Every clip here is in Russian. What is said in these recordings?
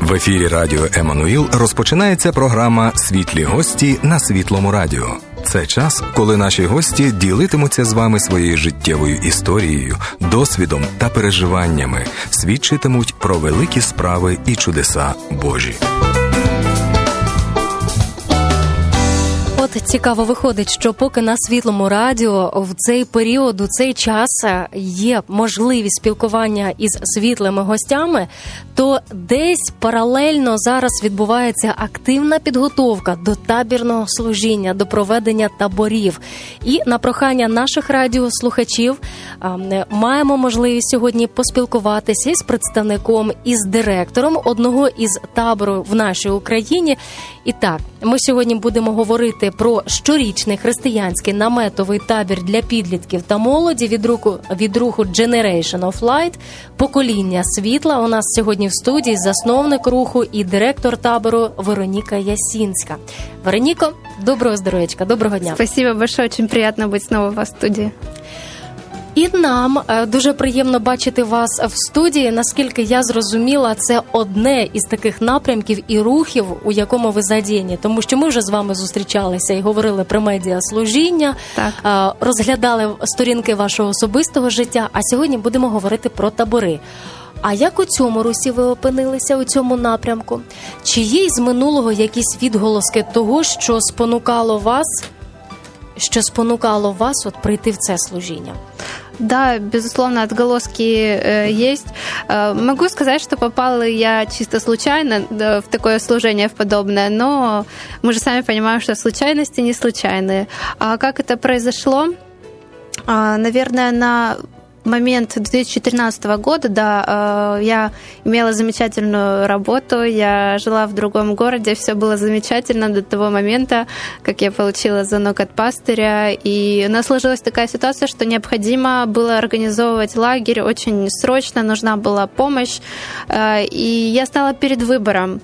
В ефірі Радіо Еммануїл розпочинається програма «Світлі гості» на Світлому радіо. Це час, коли наші гості ділитимуться з вами своєю життєвою історією, досвідом та переживаннями, свідчитимуть про великі справи і чудеса Божі. От цікаво виходить, що поки на Світлому радіо в цей період, у цей час є можливість спілкування із світлими гостями, то десь паралельно зараз відбувається активна підготовка до табірного служіння, до проведення таборів. І на прохання наших радіослухачів маємо можливість сьогодні поспілкуватися із представником, із директором одного із таборів в нашій Україні. І так, ми сьогодні будемо говорити про щорічний християнський наметовий табір для підлітків та молоді від руху Generation of Light «Покоління світла». У нас сьогодні в студії засновник руху і директор табору Вероніка Ясінська. Вероніко, доброго здоров'ячка, доброго дня. Спасибо большое, очень приятно быть снова в вас в студии. І нам дуже приємно бачити вас в студії. Наскільки я зрозуміла, це одне із таких напрямків і рухів, у якому ви задіяні. Тому що ми вже з вами зустрічалися і говорили про медіаслужіння, розглядали сторінки вашого особистого життя, а сьогодні будемо говорити про табори. А як у цьому русі ви опинилися, у цьому напрямку? Чи є із минулого якісь відголоски того, що спонукало вас от прийти в це служіння? Да, безусловно, отголоски есть. Могу сказать, что попала я чисто случайно в такое служение, в подобное, но мы же сами понимаем, что случайности не случайные. А как это произошло? Наверное, на момент 2013 года, да, я имела замечательную работу, я жила в другом городе, все было замечательно до того момента, как я получила звонок от пастыря, и у нас сложилась такая ситуация, что необходимо было организовывать лагерь, очень срочно нужна была помощь, и я стала перед выбором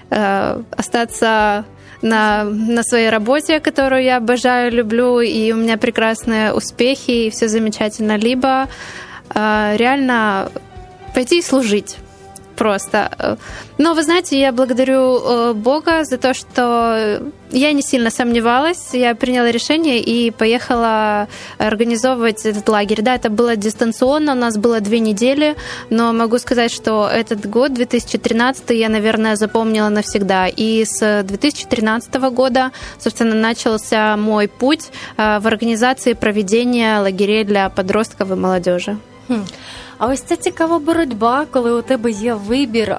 остаться на своей работе, которую я обожаю, люблю, и у меня прекрасные успехи, и все замечательно, либо реально пойти и служить просто. Но, вы знаете, я благодарю Бога за то, что я не сильно сомневалась, я приняла решение и поехала организовывать этот лагерь. Да, это было дистанционно, у нас было 2 недели, но могу сказать, что этот год, 2013, я, наверное, запомнила навсегда. И с 2013 года, собственно, начался мой путь в организации проведения лагерей для подростков и молодежи. А ось це цікава боротьба, коли у тебе є вибір.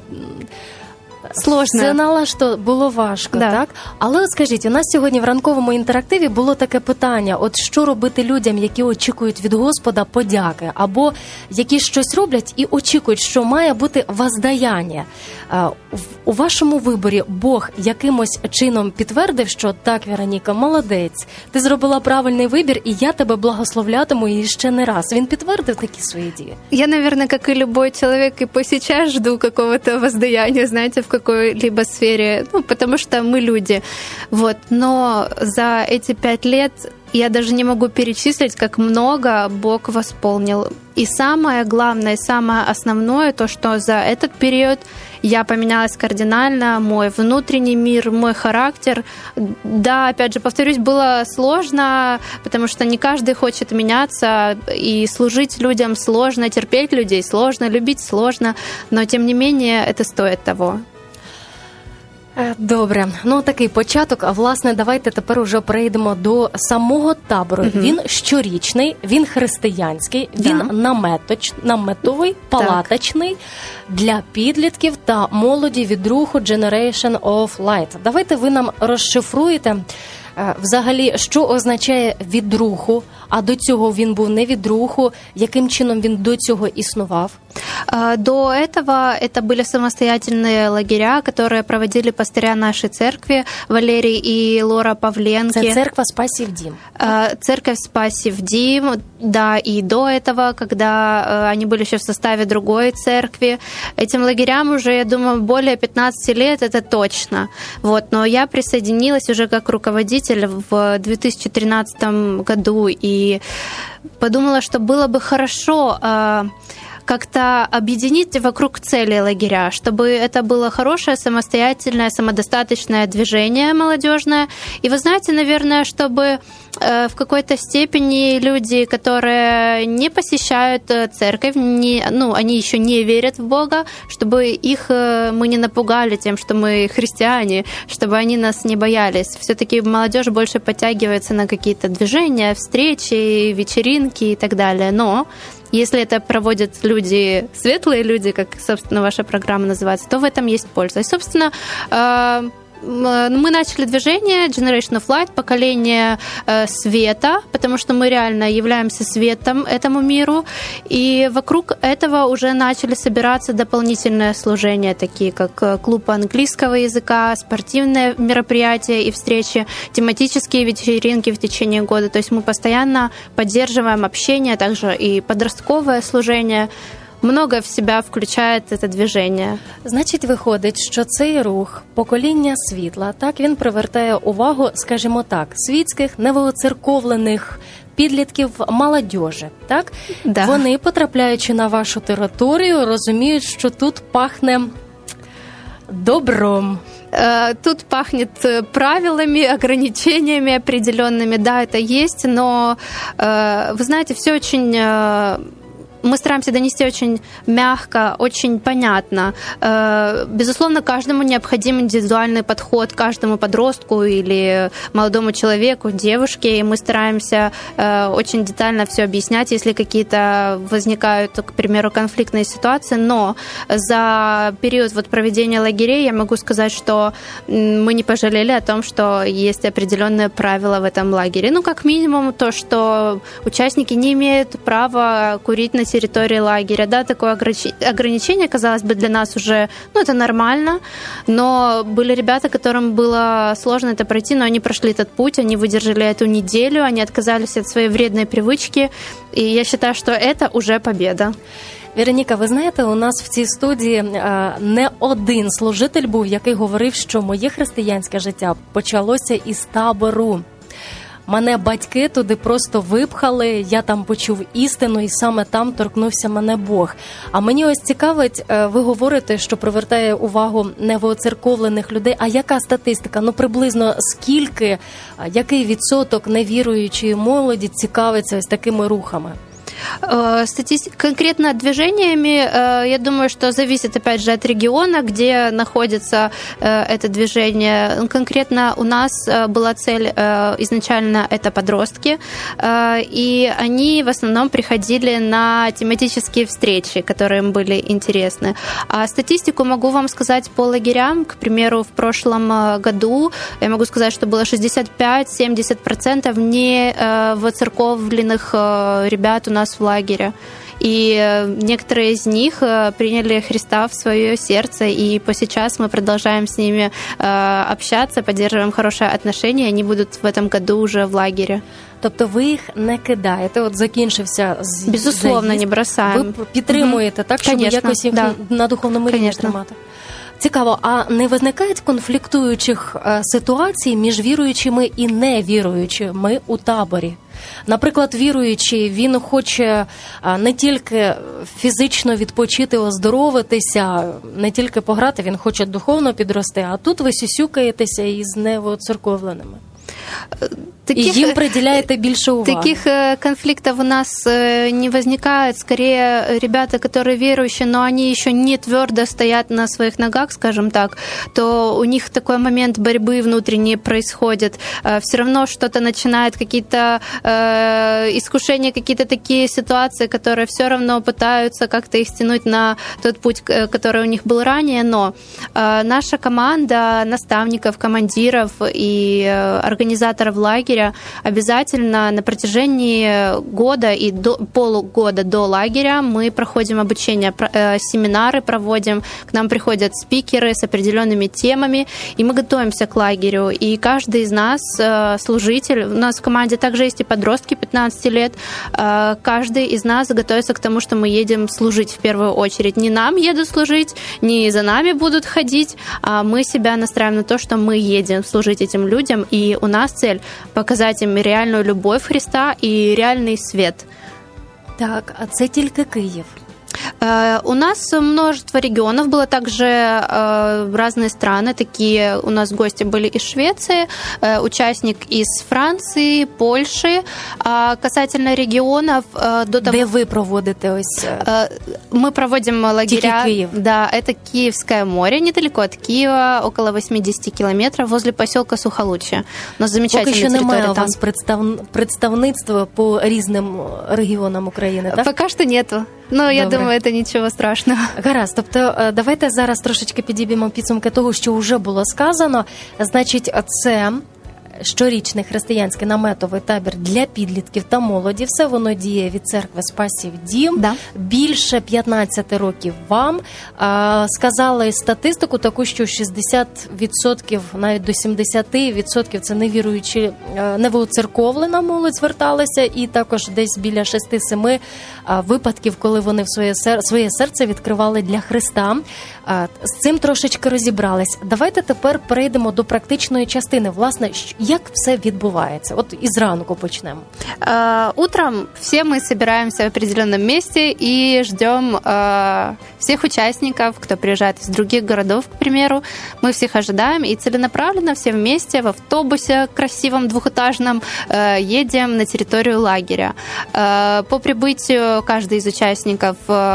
Сложно. Знала, що було важко, да. Так? Але от скажіть, у нас сьогодні в ранковому інтерактиві було таке питання, от що робити людям, які очікують від Господа подяки, або які щось роблять і очікують, що має бути воздаяння. У вашому виборі Бог якимось чином підтвердив, що так, Вероніка, молодець, ти зробила правильний вибір, і я тебе благословлятиму і ще не раз. Він підтвердив такі свої дії? Я, наверное, как и любой человек, и по сейчас жду какого-то воздаяния, знаете, в какой-либо сфере, потому что мы люди. Вот. Но за эти 5 лет я даже не могу перечислить, как много Бог восполнил. И самое главное, самое основное, то, что за этот период я поменялась кардинально, мой внутренний мир, мой характер. Да, опять же, повторюсь, было сложно, потому что не каждый хочет меняться, и служить людям сложно, терпеть людей сложно, любить сложно, но, тем не менее, это стоит того. Добре, такий початок, а власне давайте тепер уже перейдемо до самого табору. Він щорічний, він християнський, він наметовий, палаточний для підлітків та молоді від руху Generation of Light. Давайте ви нам розшифруєте взагалі, що означає від руху, а до цього він був не від руху, яким чином він до цього існував? До этого это были самостоятельные лагеря, которые проводили пастыря нашей церкви Валерий и Лора Павленки. Это церковь Спасів Дім. Церковь Спасів Дім, да, и до этого, когда они были еще в составе другой церкви. Этим лагерям уже, я думаю, более 15 лет, это точно. Вот, но я присоединилась уже как руководитель в 2013 году и подумала, что было бы хорошо как-то объединить вокруг цели лагеря, чтобы это было хорошее, самостоятельное, самодостаточное движение молодежное. И вы знаете, наверное, чтобы в какой-то степени люди, которые не посещают церковь, они еще не верят в Бога, чтобы их мы не напугали тем, что мы христиане, чтобы они нас не боялись. Все-таки молодежь больше подтягивается на какие-то движения, встречи, вечеринки и так далее. Но если это проводят люди, светлые люди, как, собственно, ваша программа называется, то в этом есть польза. И, собственно, мы начали движение Generation of Light, поколение света, потому что мы реально являемся светом этому миру, и вокруг этого уже начали собираться дополнительные служения, такие как клуб английского языка, спортивные мероприятия и встречи, тематические вечеринки в течение года. То есть мы постоянно поддерживаем общение, также и подростковое служение. Много в себя включає це движення. Значить, виходить, що цей рух покоління світла, так, він привертає увагу, скажімо так, світських, новоцерковлених підлітків молодіжі, так? Да. Вони, потрапляючи на вашу територію, розуміють, що тут пахне добром. Тут пахнет правилами, ограничениями определенными. Да, это есть, но, вы знаете, все очень... Мы стараемся донести очень мягко, очень понятно. Безусловно, каждому необходим индивидуальный подход, каждому подростку или молодому человеку, девушке, и мы стараемся очень детально все объяснять, если какие-то возникают, к примеру, конфликтные ситуации. Но за период проведения лагерей я могу сказать, что мы не пожалели о том, что есть определенные правила в этом лагере. Ну, как минимум, то, что участники не имеют права курить на территории лагеря. Да, такое ограничение, казалось бы, для нас уже, это нормально, но были ребята, которым было сложно это пройти, но они прошли этот путь, они выдержали эту неделю, они отказались от своей вредной привычки, и я считаю, что это уже победа. Вероніка, ви знаєте, у нас в цій студії не один служитель був, який говорив, що моє християнське життя почалося із табору. Мене батьки туди просто випхали, я там почув істину, і саме там торкнувся мене Бог. А мені ось цікавить, ви говорите, що привертає увагу новоцерковлених людей. А яка статистика? Приблизно скільки, який відсоток невіруючої молоді цікавиться ось такими рухами? Конкретно движениями, я думаю, что зависит, опять же, от региона, где находится это движение. Конкретно у нас была цель изначально это подростки, и они в основном приходили на тематические встречи, которые им были интересны. А статистику могу вам сказать по лагерям. К примеру, в прошлом году я могу сказать, что было 65-70% не воцерковленных ребят у нас в лагере. И некоторые из них приняли Христа в свое сердце, и по сейчас мы продолжаем с ними общаться, поддерживаем хорошие отношения, они будут в этом году уже в лагере. Тобто ви їх не кидаєте, закінчився Безусловно, заїзд. Не бросаємо. Ви підтримуєте, так, щоб якось їх на духовному рівні тримати? Цікаво, а не виникають конфліктуючих ситуацій між віруючими і невіруючими у таборі? Наприклад, віруючий, він хоче не тільки фізично відпочити, оздоровитися, не тільки пограти, він хоче духовно підрости, а тут ви сюсюкаєтеся із невоцерковленими. И им приділяєте більше уваги. Таких конфликтов у нас не возникает. Скорее, ребята, которые верующие, но они еще не твердо стоят на своих ногах, скажем так, то у них такой момент борьбы внутренней происходит. Все равно что-то начинает, какие-то искушения, какие-то такие ситуации, которые все равно пытаются как-то их стянуть на тот путь, который у них был ранее. Но наша команда наставников, командиров и организаторов лагеря обязательно на протяжении года и полугода до лагеря мы проходим обучение, семинары проводим, к нам приходят спикеры с определенными темами, и мы готовимся к лагерю. И каждый из нас, служитель, у нас в команде также есть и подростки 15 лет, каждый из нас готовится к тому, что мы едем служить в первую очередь. Не нам едут служить, не за нами будут ходить, а мы себя настраиваем на то, что мы едем служить этим людям, и у нас цель показать им реальную любовь Христа и реальный свет. Так, а це тільки Київ? У нас множество регионов, было также разные страны, такие у нас гости были из Швеции, участник из Франции, Польши. А касательно регионов, до того... Де ви проводите ось? Мы проводим лагеря. Киев. Да, это Киевское море, недалеко от Киева, около 80 километров, возле поселка Сухолуччя. У нас замечательная территория. Поки що немає там. у вас представництва по різним регіонам України, так? Пока что нету. Но я думаю, это нічого страшного. Гаразд, тобто давайте зараз трошечки підіб'ємо підсумки того, що вже було сказано. Значить, це щорічний християнський наметовий табір для підлітків та молоді. Все воно діє від церкви Спасів Дім. Да. Більше 15 років вам. Сказали статистику таку, що 60%, навіть до 70% це невіруючі, невоцерковлена молодь зверталася, і також десь біля 6-7 випадків, коли вони своє серце відкривали для Христа. З цим трошечки розібрались. Давайте тепер перейдемо до практичної частини. Власне, як все відбувається? От із ранку почнемо. Утром все мы собираемся в определенном месте и ждем всех участников, кто приезжает из других городов, к примеру. Мы всех ожидаем и целенаправленно все вместе в автобусе красивом двухэтажном едем на территорию лагеря. По прибытию каждый из участников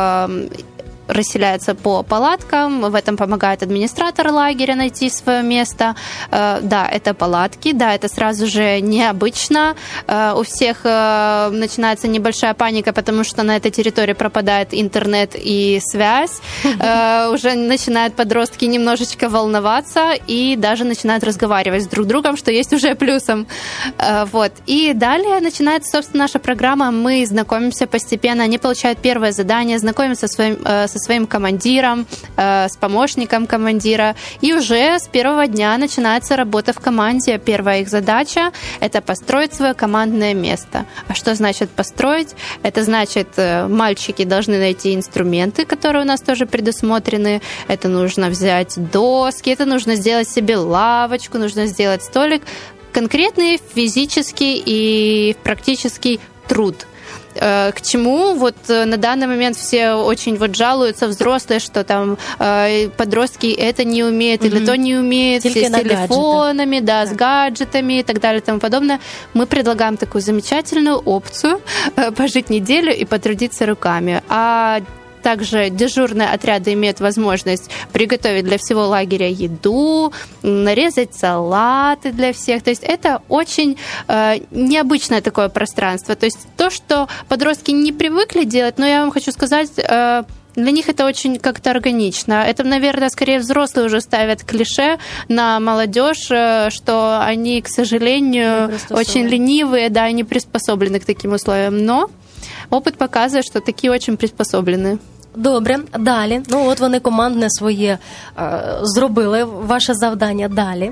расселяется по палаткам, в этом помогает администратор лагеря найти свое место. Да, это палатки, да, это сразу же необычно. У всех начинается небольшая паника, потому что на этой территории пропадает интернет и связь. Уже начинают подростки немножечко волноваться и даже начинают разговаривать с друг другом, что есть уже плюсом. Вот. И далее начинается, собственно, наша программа. Мы знакомимся постепенно, они получают первое задание, знакомятся со своим командиром, с помощником командира. И уже с первого дня начинается работа в команде. Первая их задача – это построить свое командное место. А что значит построить? Это значит, мальчики должны найти инструменты, которые у нас тоже предусмотрены. Это нужно взять доски, это нужно сделать себе лавочку, нужно сделать столик. Конкретный физический и практический труд. К чему вот на данный момент все очень вот жалуются, взрослые, что там подростки это не умеют или то не умеют, все с телефонами, да, с гаджетами и так далее и тому подобное. Мы предлагаем такую замечательную опцию пожить неделю и потрудиться руками. А также дежурные отряды имеют возможность приготовить для всего лагеря еду, нарезать салаты для всех. То есть это очень необычное такое пространство. То есть то, что подростки не привыкли делать, но я вам хочу сказать, для них это очень как-то органично. Это, наверное, скорее взрослые уже ставят клише на молодежь, что они, к сожалению, очень ленивые, да, и не приспособлены к таким условиям. Но опыт показывает, что такие очень приспособлены. Добре, далі. Ну, от вони командне своє зробили, ваше завдання далі.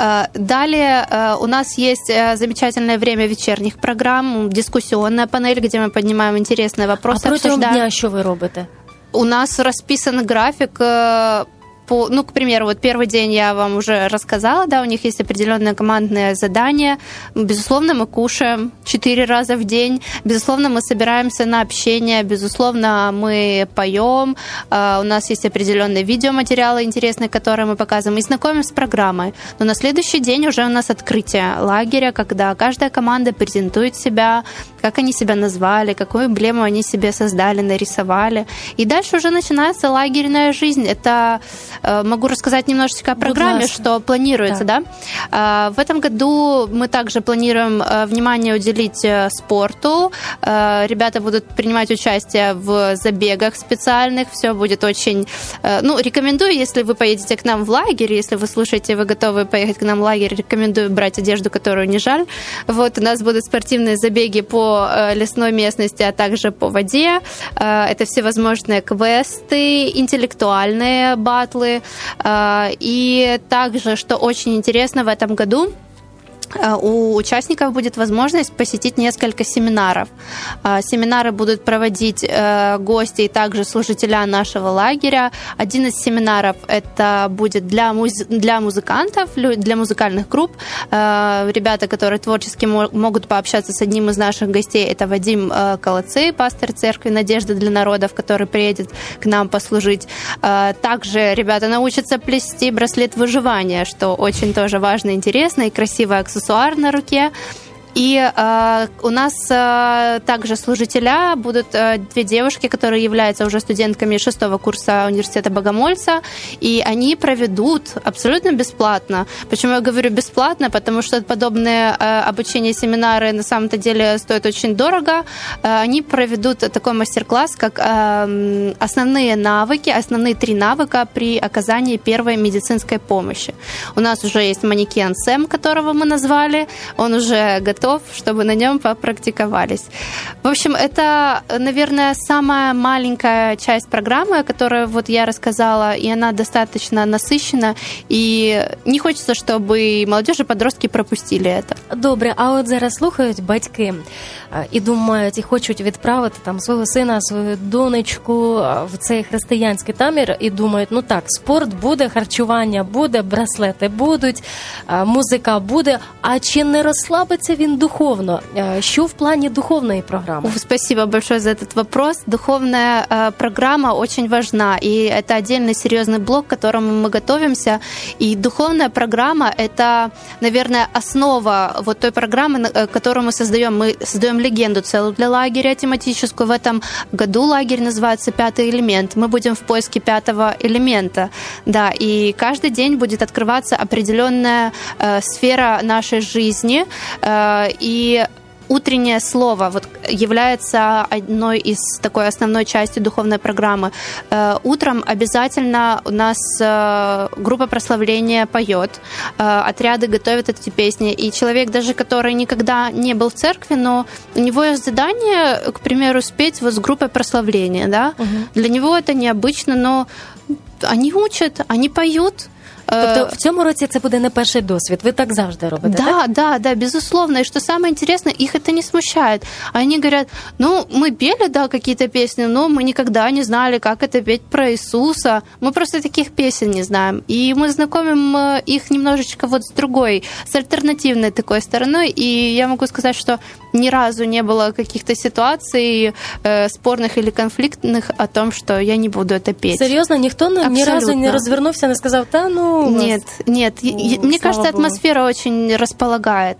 Далее у нас есть замечательное время вечерних программ, дискуссионная панель, где мы поднимаем интересные вопросы. А протягом дня що ви робите? У нас расписан график ну, к примеру, вот первый день я вам уже рассказала, да, у них есть определенные командные задания. Безусловно, мы кушаем 4 раза в день. Безусловно, мы собираемся на общение. Безусловно, мы поем. У нас есть определенные видеоматериалы интересные, которые мы показываем, и знакомимся с программой. Но на следующий день уже у нас открытие лагеря, когда каждая команда презентует себя, как они себя назвали, какую эмблему они себе создали, нарисовали. И дальше уже начинается лагерная жизнь. Это могу рассказать немножечко о программе, что планируется, да? В этом году мы также планируем внимание уделить спорту. Ребята будут принимать участие в забегах специальных. Все будет очень... Ну, рекомендую, если вы поедете к нам в лагерь, если вы слушаете, вы готовы поехать к нам в лагерь, рекомендую брать одежду, которую не жаль. Вот, у нас будут спортивные забеги по лесной местности, а также по воде. Это всевозможные квесты, интеллектуальные батлы. И также, что очень интересно в этом году, у участников будет возможность посетить несколько семинаров. Семинары будут проводить гости и также служителя нашего лагеря. Один из семинаров это будет для музыкантов, для музыкальных групп. Ребята, которые творчески могут пообщаться с одним из наших гостей, это Вадим Колоцей, пастор церкви «Надежда для народов», который приедет к нам послужить. Также ребята научатся плести браслет выживания, что очень тоже важно, интересно и красивый аксессуар на руке. И у нас также служителя будут две девушки, которые являются уже студентками 6-го курса университета Богомольца, и они проведут абсолютно бесплатно. Почему я говорю бесплатно? Потому что подобные обучение, семинары на самом-то деле стоят очень дорого. Они проведут такой мастер-класс, как основные навыки, основные 3 навыка при оказании первой медицинской помощи. У нас уже есть манекен Сэм, которого мы назвали, он уже готов, чтобы на нем попрактиковались. В общем, это, наверное, самая маленькая часть программы, о которой вот я рассказала, и она достаточно насыщена, і не хочеться, щоб молодіж і подростки пропустили це. Добре, а от зараз слухають батьки і думають, і хочуть відправити там свого сина, свою донечку в цей християнський табір, і думають, ну так, спорт буде, харчування буде, браслети будуть, музика буде, а чи не розслабиться він духовно? Що в плане духовной программы? Спасибо большое за этот вопрос. Духовная программа очень важна, и это отдельный серьезный блок, к которому мы готовимся. И духовная программа – это, наверное, основа вот той программы, которую мы создаем. Мы создаем легенду целую для лагеря тематическую. В этом году лагерь называется «Пятый элемент». Мы будем в поиске 5-го элемента. Да, и каждый день будет открываться определенная сфера нашей жизни, и утреннее слово вот является одной из такой основной части духовной программы. Утром обязательно у нас группа прославления поет, отряды готовят эти песни, и человек, даже который никогда не был в церкви, но у него есть задание, к примеру, спеть вот с группой прославления, да? Для него это необычно, но они учат, они поют. Тобто в цьому році це буде не перший досвід, ви так завжди робите, так? Да, безусловно. И что самое интересное, их это не смущает. Они говорят, ну, мы пели, да, какие-то песни, но мы никогда не знали, как это петь про Иисуса. Мы просто таких песен не знаем. И мы знакомим их немножечко вот с другой, с альтернативной такой стороной. И я могу сказать, что ни разу не было каких-то ситуаций спорных или конфликтных о том, что я не буду это петь. Серьезно? Никто ни разу не развернулся, не сказал, да, ну... Нет. Мне кажется, атмосфера очень располагает.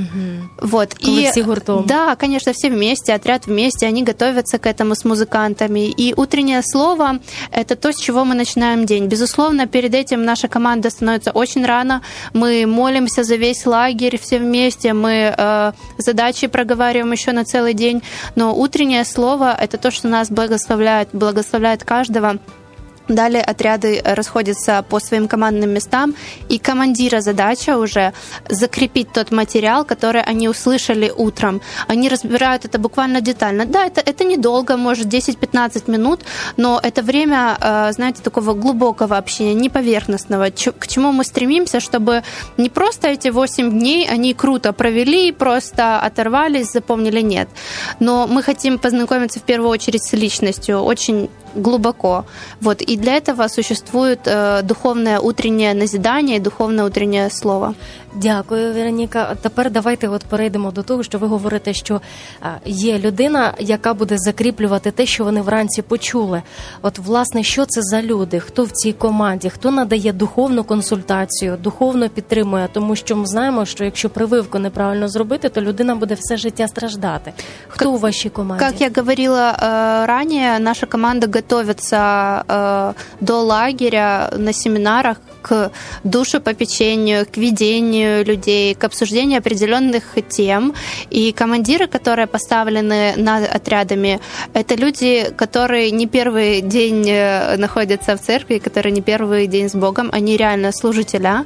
Вот. И все гуртом. Да, конечно, все вместе, отряд вместе, они готовятся к этому с музыкантами. И утреннее слово – это то, с чего мы начинаем день. Безусловно, перед этим наша команда становится очень рано. Мы молимся за весь лагерь все вместе, мы задачи проговариваем еще на целый день. Но утреннее слово – это то, что нас благословляет каждого. Далее отряды расходятся по своим командным местам, и командира задача уже закрепить тот материал, который они услышали утром. Они разбирают это буквально детально. Да, это недолго, может 10-15 минут, но это время, знаете, такого глубокого общения, не поверхностного, к чему мы стремимся, чтобы не просто эти 8 дней они круто провели, просто оторвались, запомнили, нет. Но мы хотим познакомиться в первую очередь с личностью, очень глубоко. Вот. И для этого существует духовное утреннее назидание и духовное утреннее слово. Дякую, Вероніка. Тепер давайте перейдемо до того, що ви говорите, що є людина, яка буде закріплювати те, що вони вранці почули. От, власне, що це за люди? Хто в цій команді? Хто надає духовну консультацію, духовно підтримує? Тому що ми знаємо, що якщо прививку неправильно зробити, то людина буде все життя страждати. Хто у вашій команді? Как я говорила ранее, наша команда готовится до лагеря на семинарах к душепопечению, к ведению людей, к обсуждению определенных тем. И командиры, которые поставлены над отрядами, это люди, которые не первый день находятся в церкви, которые не первый день с Богом, они реально служителя.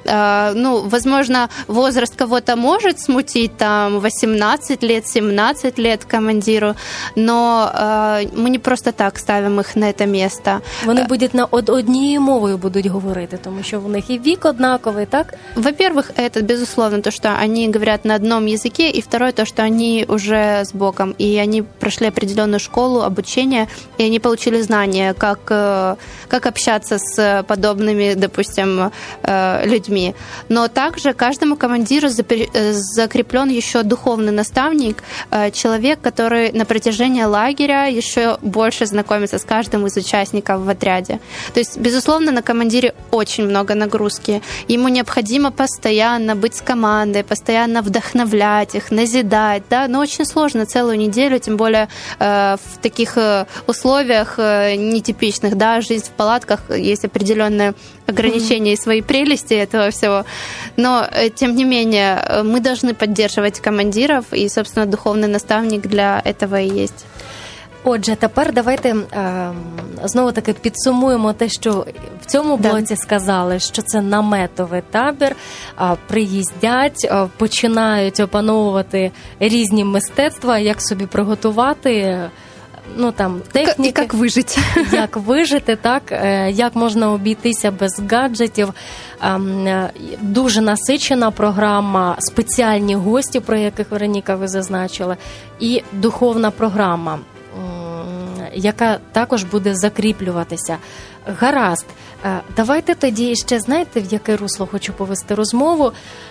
Возможно, возраст кого-то может смутить, там 18 лет, 17 лет командиру, но мы не просто так ставим ставим их на это место. Вони будуть однією мовою будуть говорити, тому що у них і вік однаковий, так? Во-первых, это, безусловно, то, что они говорят на одном языке, и второе, то, что они уже с Богом, и они прошли определенную школу, обучение, и они получили знания, как общаться с подобными, допустим, людьми. Но также каждому командиру закреплен еще духовный наставник, человек, который на протяжении лагеря еще больше знакомится с каждым из участников в отряде. То есть, безусловно, на командире очень много нагрузки. Ему необходимо постоянно быть с командой, постоянно вдохновлять их, назидать, да, но очень сложно целую неделю, тем более в таких условиях нетипичных, да, жизнь в палатках, есть определенные ограничения и свои прелести этого всего. Но, тем не менее, мы должны поддерживать командиров, и, собственно, духовный наставник для этого и есть. Отже, тепер давайте знову-таки підсумуємо те, що в цьому блоці сказали, що це наметовий табір, приїздять, починають опановувати різні мистецтва, як собі приготувати, ну там техніки. І як вижити. Як вижити, так, як можна обійтися без гаджетів. Дуже насичена програма, спеціальні гості, про яких, Вероніка, ви зазначили, і духовна програма, яка також буде закріплюватися. Гаразд. Давайте тоді ще, знаєте, в яке русло хочу повести розмову.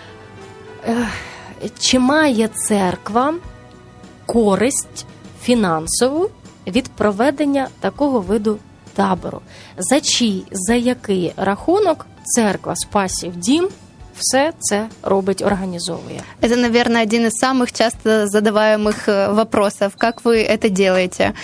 Чи має церква користь фінансову від проведення такого виду табору? За чий, за який рахунок церква Спасів Дім все це робить, организовывая? Это, наверное, один из самых часто задаваемых вопросов. Как вы это делаете?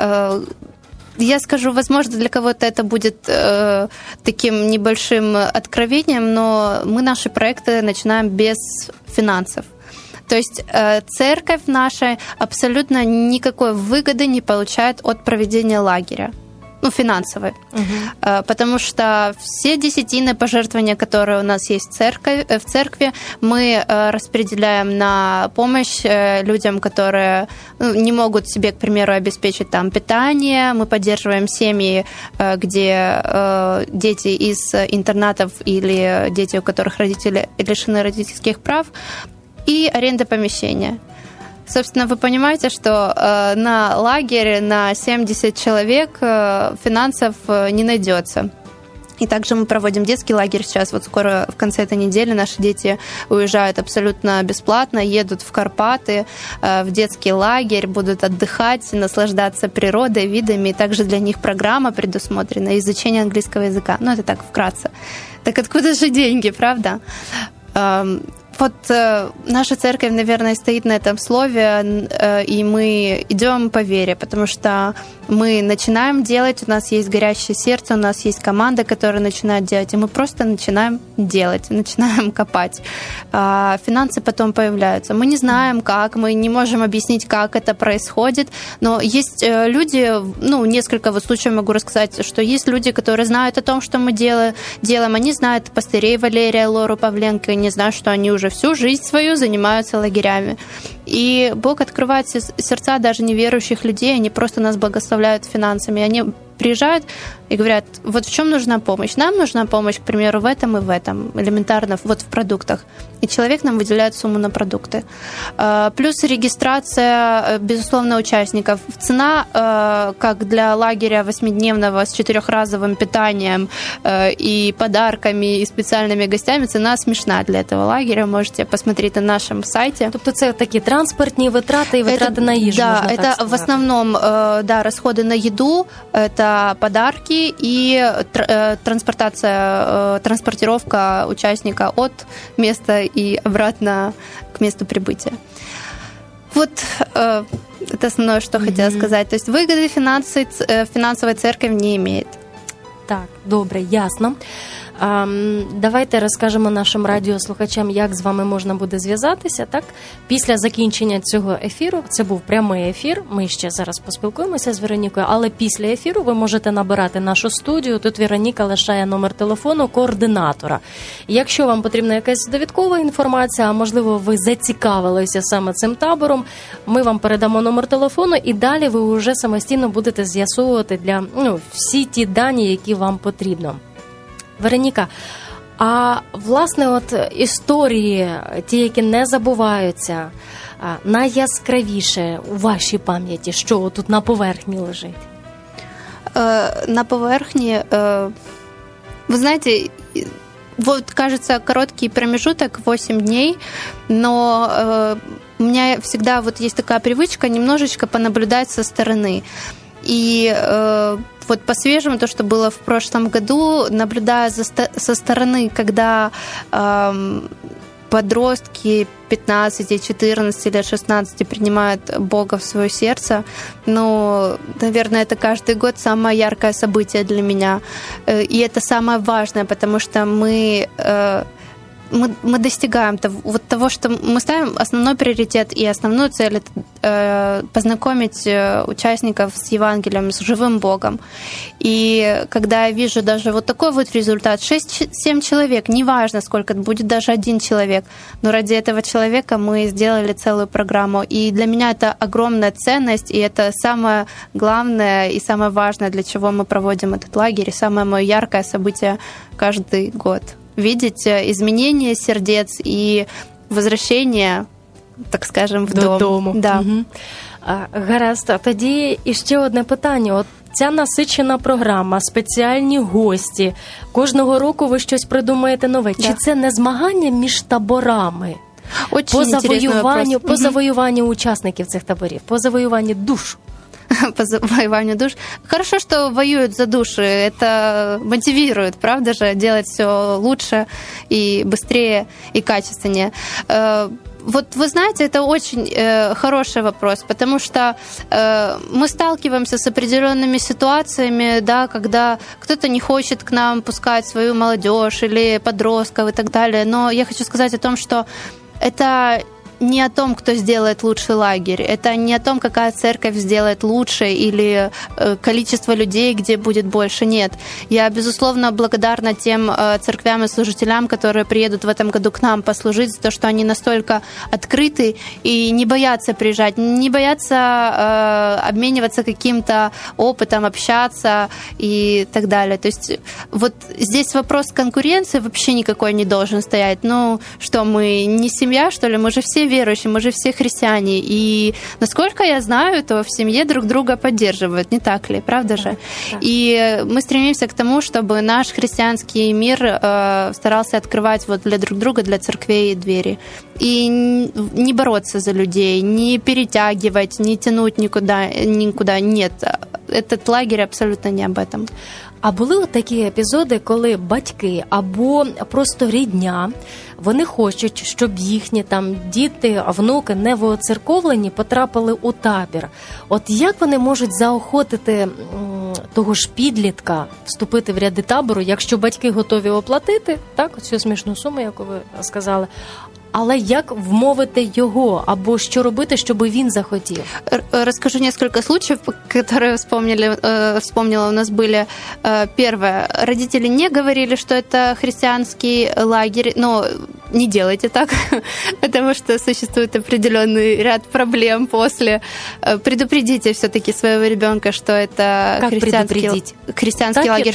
Я скажу, возможно, для кого-то это будет таким небольшим откровением, но мы наши проекты начинаем без финансов. То есть церковь наша абсолютно никакой выгоды не получает от проведения лагеря. Ну, финансовые. Потому что все десятины пожертвования, которые у нас есть в церкви, мы распределяем на помощь людям, которые не могут себе, к примеру, обеспечить там питание. Мы поддерживаем семьи, где дети из интернатов или дети, у которых родители лишены родительских прав, и аренда помещения. Собственно, вы понимаете, что на лагерь на 70 человек финансов не найдется. И также мы проводим детский лагерь сейчас. Вот скоро в конце этой недели наши дети уезжают абсолютно бесплатно, едут в Карпаты, в детский лагерь, будут отдыхать, наслаждаться природой, видами. И также для них программа предусмотрена, изучение английского языка. Ну, это так вкратце. Так откуда же деньги, правда? Вот наша церковь, наверное, стоит на этом слове, и мы идем по вере, потому что мы начинаем делать, у нас есть горящее сердце, у нас есть команда, которая начинает делать, и мы просто начинаем делать, начинаем копать. Финансы потом появляются. Мы не знаем, как, мы не можем объяснить, как это происходит, но есть люди, ну, несколько вот случаев могу рассказать, что есть люди, которые знают о том, что мы делаем, они знают пастырей Валерия, Лору Павленко, не знают, что они уже всю жизнь свою занимаются лагерями. И Бог открывает сердца даже неверующих людей, они просто нас благословляют финансами. Они приезжают и говорят, вот в чем нужна помощь? Нам нужна помощь, к примеру, в этом и в этом, элементарно, вот в продуктах. И человек нам выделяет сумму на продукты. Плюс регистрация, безусловно, участников. Цена, как для лагеря 8-дневного с 4-разовым питанием и подарками, и специальными гостями, цена смешна для этого лагеря. Можете посмотреть на нашем сайте. Тобто це такі транспортні витрати і витрати на їжу. Да, это в основном да, расходы на еду, это подарки и транспортировка участника от места и обратно к месту прибытия. Вот это основное, что хотела сказать. То есть выгоды финансовой церковь не имеет. Так, добре, ясно. Давайте розкажемо нашим радіослухачам, як з вами можна буде зв'язатися. Так, після закінчення цього ефіру, це був прямий ефір, ми ще зараз поспілкуємося з Веронікою, але після ефіру ви можете набирати нашу студію, тут Вероніка лишає номер телефону координатора. Якщо вам потрібна якась довідкова інформація, а можливо ви зацікавилися саме цим табором, ми вам передамо номер телефону і далі ви вже самостійно будете з'ясовувати всі ті дані, які вам потрібно. Вероніка, а власне от історії, ті, які не забуваються, найяскравіше у вашій пам'яті, що тут на поверхні лежить? На поверхні, вы знаете, вот кажется короткий промежуток, 8 дней, но у меня всегда вот есть такая привычка немножечко понаблюдать со стороны. И вот по-свежему, то, что было в прошлом году, наблюдая со стороны, когда подростки 15, 14 лет, 16 принимают Бога в свое сердце, наверное, это каждый год самое яркое событие для меня. И это самое важное, потому что мы достигаем того, что мы ставим основной приоритет и основную цель – это познакомить участников с Евангелием, с живым Богом. И когда я вижу даже вот такой вот результат, 6-7 человек, неважно, сколько это будет, даже 1 человек, но ради этого человека мы сделали целую программу. И для меня это огромная ценность, и это самое главное и самое важное, для чего мы проводим этот лагерь, и самое мое яркое событие каждый год. Видеть изменение сердец и возвращение, так скажем, в дом. Додому. Да. Угу. Гаразд, а тоді іще одне питання. От ця насичена програма, спеціальні гості. Кожного року ви щось придумаєте нове. Да. Чи це не змагання між таборами? По завоюванню учасників цих таборів, по завоюванню душ? По завоеванию душ. Хорошо, что воюют за души. Это мотивирует, правда же, делать все лучше и быстрее и качественнее. Вот вы знаете, это очень хороший вопрос, потому что мы сталкиваемся с определенными ситуациями, да, когда кто-то не хочет к нам пускать свою молодежь или подростков и так далее. Но я хочу сказать о том, что это не о том, кто сделает лучший лагерь, это не о том, какая церковь сделает лучше или количество людей, где будет больше. Нет. Я, безусловно, благодарна тем церквям и служителям, которые приедут в этом году к нам послужить, за то, что они настолько открыты и не боятся приезжать, не боятся обмениваться каким-то опытом, общаться и так далее. То есть вот здесь вопрос конкуренции вообще никакой не должен стоять. Ну что, мы не семья, что ли? Мы же все верующие, мы же все христиане. И насколько я знаю, то в семье друг друга поддерживают, не так ли? Правда же? Да. И мы стремимся к тому, чтобы наш христианский мир старался открывать вот для друг друга, для церквей двери. И не бороться за людей, не перетягивать, не тянуть никуда. Нет. Этот лагерь абсолютно не об этом. А були от такі епізоди, коли батьки або просто рідня, вони хочуть, щоб їхні там діти, внуки невоцерковлені потрапили у табір. От як вони можуть заохотити того ж підлітка вступити в ряди табору, якщо батьки готові оплатити, так, цю смішну суму, яку ви сказали, але як вмовити його, або що робити, щоб він захотів? Расскажу несколько случаев, которые вспомнила. У нас были. Первое. Родители не говорили, что это христианский лагерь, но не делайте так, потому что существует определенный ряд проблем после. Предупредите все-таки своего ребенка, что это христианский лагерь.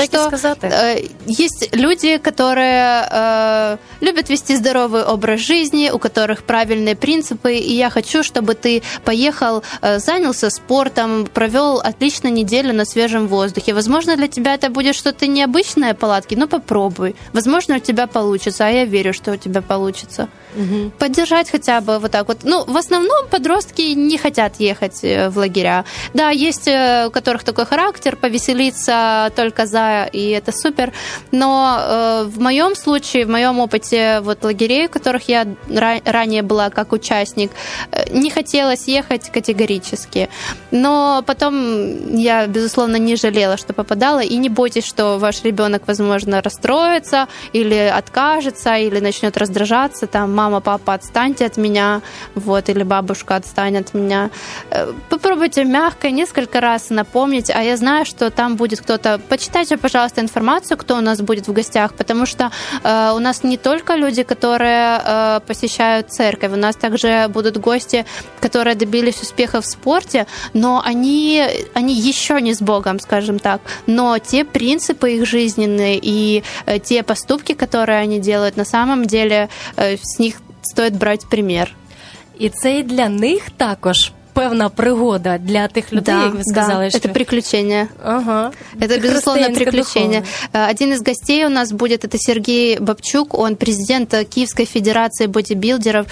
Есть люди, которые любят вести здоровый образ жизни, у которых правильные принципы, и я хочу, чтобы ты поехал, занялся спортом, провел отличную неделю на свежем воздухе. Возможно, для тебя это будет что-то необычное, палатки, но попробуй. Возможно, у тебя получится, а я верю, что у тебя получится. Поддержать хотя бы вот так вот. Ну, в основном подростки не хотят ехать в лагеря. Да, есть у которых такой характер, повеселиться только за, и это супер. Но в моем случае, в моем опыте вот лагерей, в которых я ранее была как участник, не хотелось ехать категорически. Но потом я, безусловно, не жалела, что попадала. И не бойтесь, что ваш ребенок, возможно, расстроится или откажется, или начнет раздражаться, там, мама, папа, отстаньте от меня, вот, или бабушка, отстань от меня. Попробуйте мягко несколько раз напомнить, а я знаю, что там будет кто-то. Почитайте, пожалуйста, информацию, кто у нас будет в гостях, потому что у нас не только люди, которые посещают церковь, у нас также будут гости, которые добились успеха в спорте, но они еще не с Богом, скажем так, но те принципы их жизненные и те поступки, которые они делают, на самом деле с них стоїть брати примір. І це і для них також певна пригода для тих людей, да, як ви сказали. Да, что... это приключение. Ага. Это, безусловно, приключение. Духовное. Один из гостей у нас будет, это Сергей Бабчук, он президент Киевской Федерации бодибилдеров,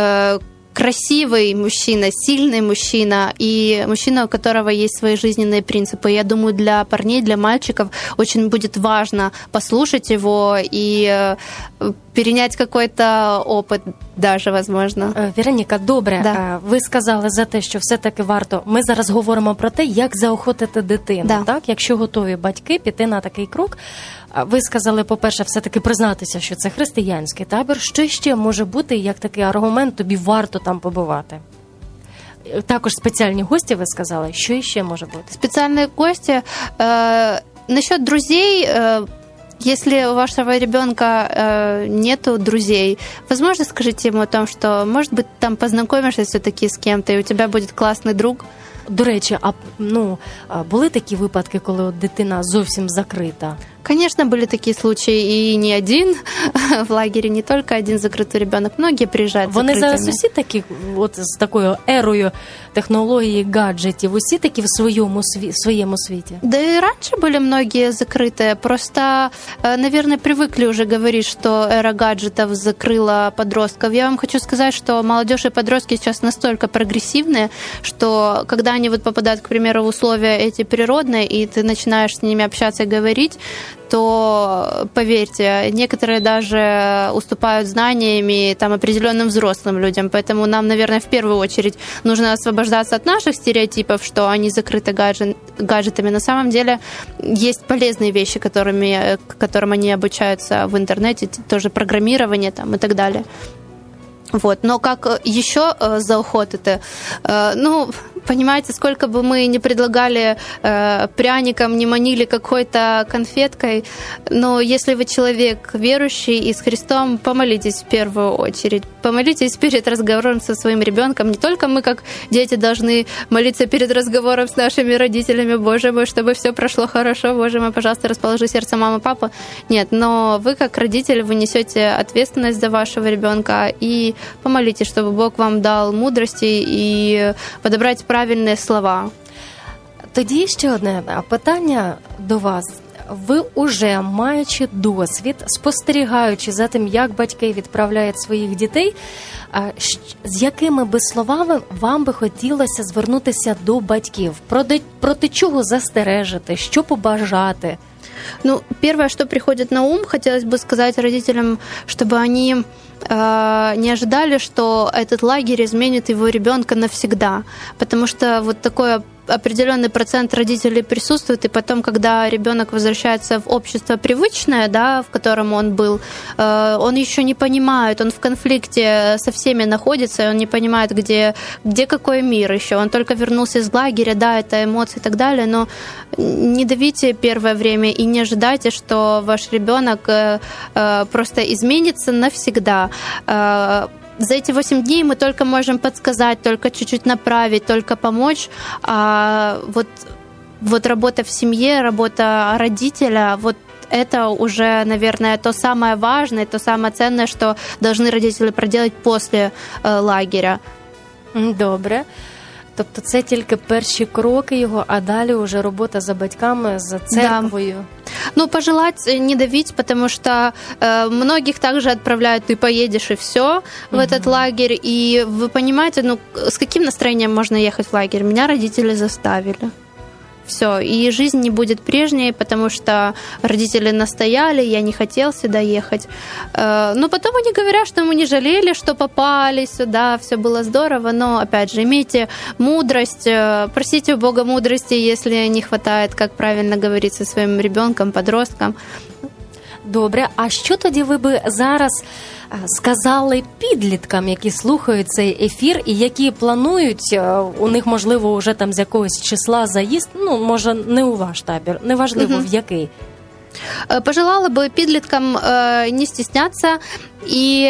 красивый мужчина, сильный мужчина и мужчина, у которого есть свои жизненные принципы. Я думаю, для парней, для мальчиков очень будет важно послушать его и перенять какой-то опыт даже, возможно. Вероніка, добре, да. Ви сказали за те, що все-таки варто. Ми зараз говоримо про те, як заохотити дитину, да. так? Якщо готові батьки піти на такий крок. Ви сказали, по-перше, все-таки признатися, що це християнський табір. Що ще може бути, як такий аргумент, тобі варто там побувати? Також спеціальні гості, ви сказали. Що ще може бути? Специальные гости. Насчет друзей... Если у вашего ребенка нету друзей, возможно, скажите ему о том, что, может быть, там познакомишься все-таки с кем-то, и у тебя будет классный друг. До речі, були такі випадки, коли от дитина зовсім закрита? Конечно, были такие случаи, и не один в лагере, не только один закрытый ребенок. Многие приезжают Вони закритими. зараз усі такі, от з такою ерою технології, гаджетів, усі такі в своєму світі? Да и раньше были многие закрытые, просто, наверное, привыкли уже говорить, что эра гаджетов закрыла подростков. Я вам хочу сказать, что молодежь и подростки сейчас настолько прогрессивные, что когда они вот попадают, к примеру, в условия эти природные, и ты начинаешь с ними общаться и говорить, то, поверьте, некоторые даже уступают знаниями там, определенным взрослым людям. Поэтому нам, наверное, в первую очередь нужно освобождаться от наших стереотипов, что они закрыты гаджетами. На самом деле есть полезные вещи, которым они обучаются в интернете, тоже программирование там, и так далее. Вот. Но как еще заохотити? Понимаете, сколько бы мы ни предлагали пряникам, не манили какой-то конфеткой, но если вы человек верующий и с Христом, помолитесь в первую очередь. Помолитесь перед разговором со своим ребенком. Не только мы, как дети, должны молиться перед разговором с нашими родителями. Боже мой, чтобы все прошло хорошо. Боже мой, пожалуйста, расположи сердце мамы, папы. Нет, но вы, как родитель, вы несете ответственность за вашего ребенка и помолитесь, чтобы Бог вам дал мудрости и подобрать правильні слова. Тоді ще одне питання до вас. Ви уже, маючи досвід, спостерігаючи за тим, як батьки відправляють своїх дітей, з якими би словами вам би хотілося звернутися до батьків? Проти чого застережити, що побажати? Первое, что приходит на ум, хотелось бы сказать родителям, чтобы они не ожидали, что этот лагерь изменит его ребенка навсегда, потому что вот такой определенный процент родителей присутствует, и потом, когда ребенок возвращается в общество привычное, да, в котором он был, он еще не понимает, он в конфликте со всеми находится, и он не понимает, где какой мир еще. Он только вернулся из лагеря, да, это эмоции и так далее, но не давите первое время и не ожидайте, что ваш ребенок просто изменится навсегда. За эти 8 дней мы только можем подсказать, только чуть-чуть направить, только помочь. А вот работа в семье, работа родителя, вот это уже, наверное, то самое важное, то самое ценное, что должны родители проделать после лагеря. Добре. Тобто це тільки перші кроки його, а далі уже робота за батьками, за церквою. Да. Пожелать не давить, потому что многих также отправляют, ты поедешь и все в этот лагерь. И вы понимаете, с каким настроением можно ехать в лагерь? Меня родители заставили. Все, и жизнь не будет прежней, потому что родители настояли, я не хотел сюда ехать. Но потом они говорят, что мы не жалели, что попали сюда, все было здорово, но, опять же, имейте мудрость, просите у Бога мудрости, если не хватает, как правильно говорить со своим ребенком, подростком. Добре, а що тоді ви би зараз сказали підліткам, які слухають цей ефір і які планують, у них, можливо, вже там з якогось числа заїзд, може, не у ваш табір, неважливо, в який? Пожелала бы підліткам не стесняться и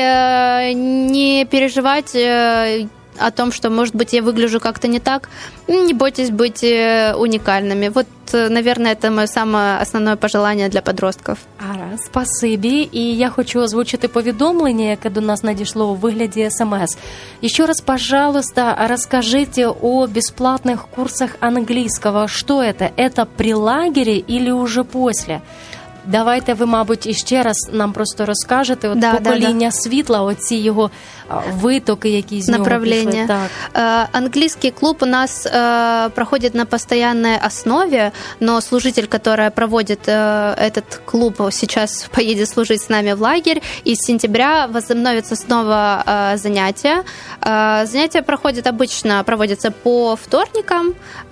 не переживать о том, что, может быть, я выгляжу как-то не так. Не бойтесь быть уникальными. Вот, наверное, это мое самое основное пожелание для подростков. Спасибі. І я хочу озвучити повідомлення, яке до нас надійшло у вигляді СМС. Еще раз, пожалуйста, расскажите о бесплатных курсах английского. Что это? Это при лагере или уже после? Давайте ви, мабуть, іще раз нам просто розкажете покоління світла, оці його витоки, які з нього пішли. Так. Английский клуб у нас проходит на постоянной основе, но служитель, который проводит этот клуб, сейчас поедет служить с нами в лагерь, и с сентября возобновится снова занятия. Занятия проводятся по вторникам в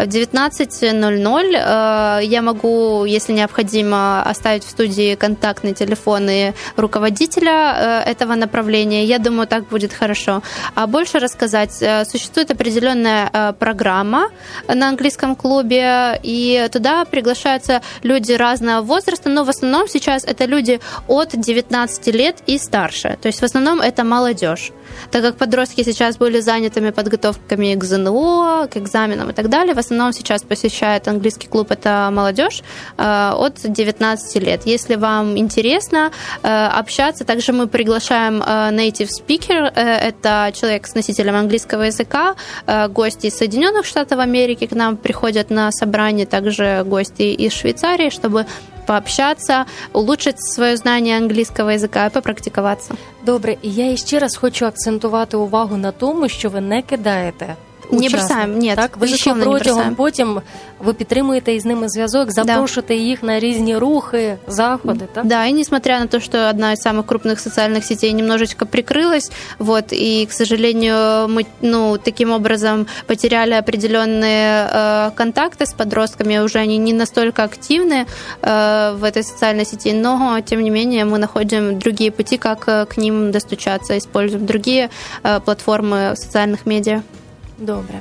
19:00. Я могу, если необходимо, оставить в студии контактные телефоны руководителя этого направления. Я думаю, так будет хорошо. А больше рассказать. Существует определенная программа на английском клубе, и туда приглашаются люди разного возраста, но в основном сейчас это люди от 19 лет и старше. То есть в основном это молодежь. Так как подростки сейчас были занятыми подготовками к ЗНО, к экзаменам и так далее, в основном сейчас посещает английский клуб это молодежь от 19 лет. Если вам интересно общаться, также мы приглашаем native speaker, это человек с носителем английского языка, гости из Соединенных Штатов Америки к нам приходят на собрание, также гости из Швейцарии, чтобы пообщаться, улучшить своє знання англійського язика і попрактикуватися. Добре, і я ще раз хочу акцентувати увагу на тому, що ви не кидаєте Не бросаем, нет. Так, ви ще протягом потім ви підтримуєте із ними зв'язок, запрошуєте їх на різні рухи, заходи, так? Да, и несмотря на то, что одна из самых крупных социальных сетей немножечко прикрылась, и, к сожалению, мы, таким образом потеряли определенные контакты с подростками, уже они не настолько активны в этой социальной сети, но, тем не менее, мы находим другие пути, как к ним достучаться, используем другие платформы социальных медиа. Добре.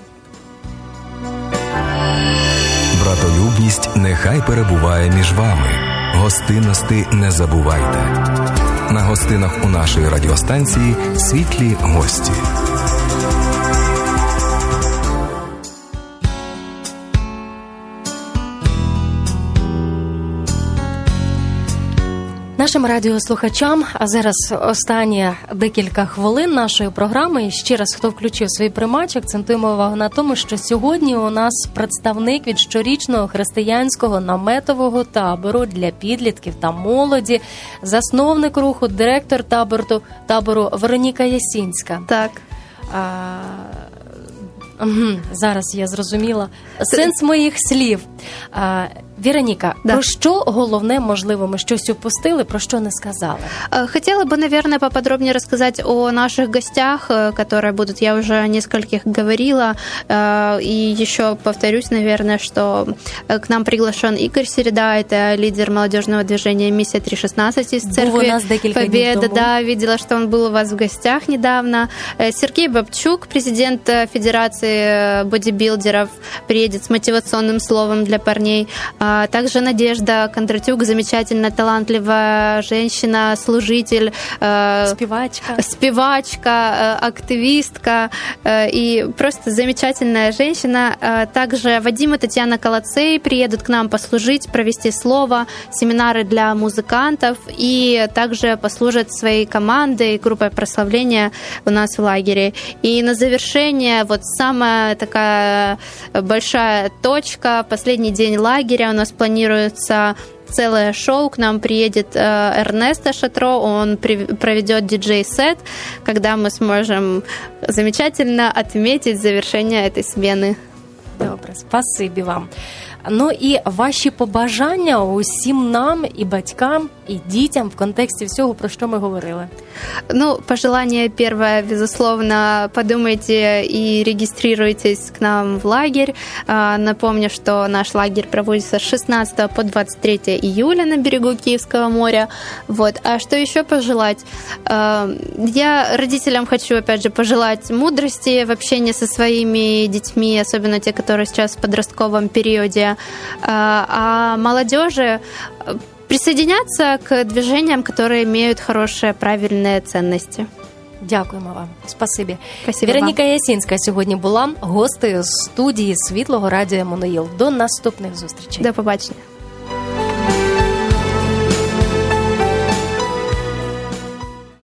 Братолюбність нехай перебуває між вами. Гостинності не забувайте. На гостинах у нашої радіостанції світлі гості. Нашим радіослухачам, а зараз останні декілька хвилин нашої програми, і ще раз, хто включив свій приймач, акцентуємо увагу на тому, що сьогодні у нас представник від щорічного християнського наметового табору для підлітків та молоді, засновник руху, директор табору Вероніка Ясінська. Так. Зараз я зрозуміла сенс моїх слів. Вероніка, про що головне, можливо, мы щось упустили, про что не сказали? Хотела бы, наверное, поподробнее рассказать о наших гостях, которые будут. Я уже нескольких говорила, и еще повторюсь, наверное, что к нам приглашен Игорь Середа, это лидер молодежного движения «Миссия 316» из Церкви Победы. Да, видела, что он был у вас в гостях недавно. Сергей Бабчук, президент Федерации бодибилдеров, приедет с мотивационным словом для парней. Также Надежда Кондратюк, замечательная, талантливая женщина, служитель, спевачка, активистка и просто замечательная женщина. Также Вадим и Татьяна Колоцей приедут к нам послужить, провести слово, семинары для музыкантов и также послужат своей командой, группой прославления у нас в лагере. И на завершение вот самая такая большая точка, последний день лагеря у нас планируется целое шоу. К нам приедет Эрнесто Шатро, он проведет диджей-сет, когда мы сможем замечательно отметить завершение этой смены. Добре, спасибі вам. Ну і ваші побажання усім нам, і батькам, і дітям в контексті всього, про що ми говорили. Ну, пожелание первое, безусловно, подумайте и регистрируйтесь к нам в лагерь. Напомню, что наш лагерь проводится с 16 по 23 июля на берегу Киевского моря. Вот. А что еще пожелать? Я родителям хочу, опять же, пожелать мудрости в общении со своими детьми, особенно те, которые сейчас в подростковом периоде. А молодежи присоединяться к движениям, которые имеют хорошие, правильные ценности. Дякуємо вам. Спасибі. Спасибо. Вероніка Ясінська сьогодні була гостею студії Світлого радіо Еммануїл. До наступних зустрічей. До побачення.